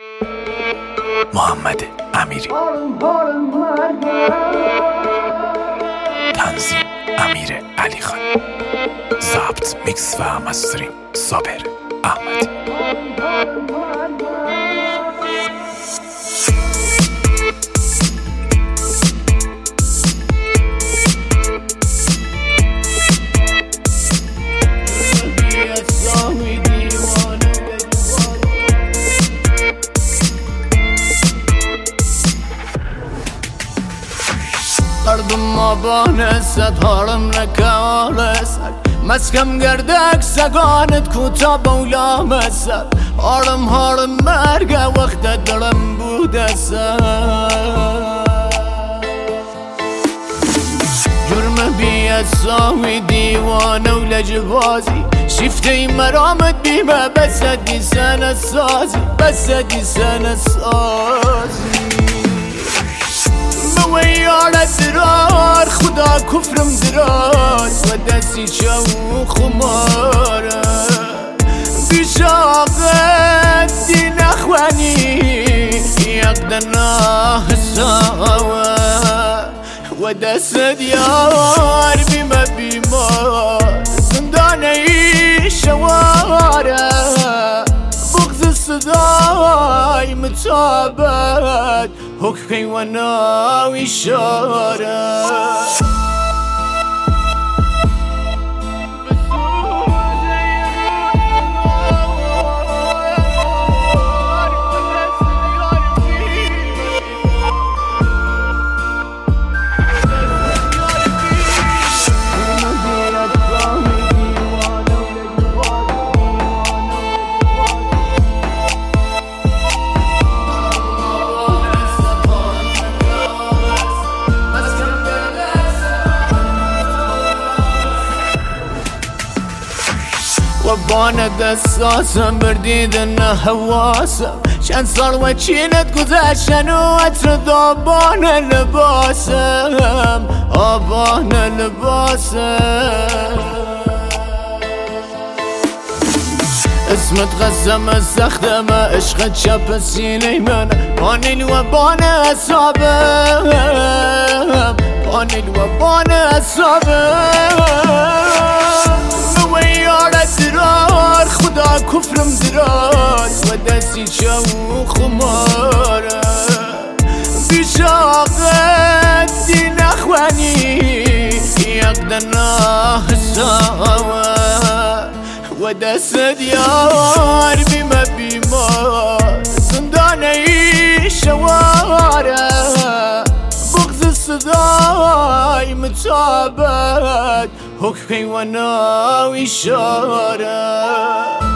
محمد امیری، تنظیم امیر علی خان، ضبط میکس و مسترینگ صابر احمدی. قردم آبان صد هارم نکال سر مسکم گردک سگانت کوتا بولا مسر هارم مرگه وقت دلم بوده سر جرم بی‌اسامی دیوانه و لجبازی شیفته مرامت بیمه بسدی سنه سازی ویارت درار خدا کفرم دراز و دستی چو خماره بیشاقت دی نخوانی یک دناه ساوه و دست دیار بیمه بیمار زندانه ای شواره بغض صدای متابت حکمی و ناوی شاره و بانه دستاسم بردیدن حواسم چند سال و چینت گذشتن و عطر دابان لباسم آبان لباسم اسمت قسم سختم عشق چپ سینه من پانیل و بان اصابم پانیل و بان اصابم درار خدا کفرم دراز و دستی چو خماره بیشاقت دی نخوانی یک دناه ساوه و دست دیار بیمه بیمار زندانه ای شواره بغض صدای متابت حکمی و ناوی شاره